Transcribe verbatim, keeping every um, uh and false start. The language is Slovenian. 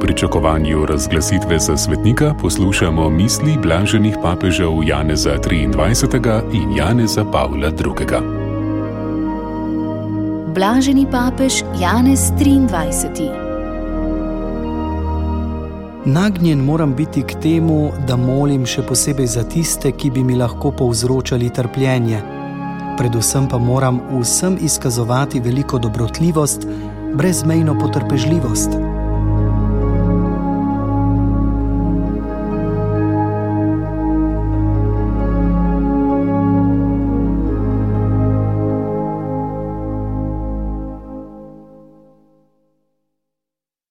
pričakovanju razglasitve za svetnika poslušamo misli blaženih papežev Janeza triindvajsetega in Janeza Pavla drugega. Blaženi papež Janez triindvajseti. Nagnjen moram biti k temu, da molim še posebej za tiste, ki bi mi lahko povzročali trpljenje. Predvsem pa moram vsem izkazovati veliko dobrotljivost, brezmejno potrpežljivost.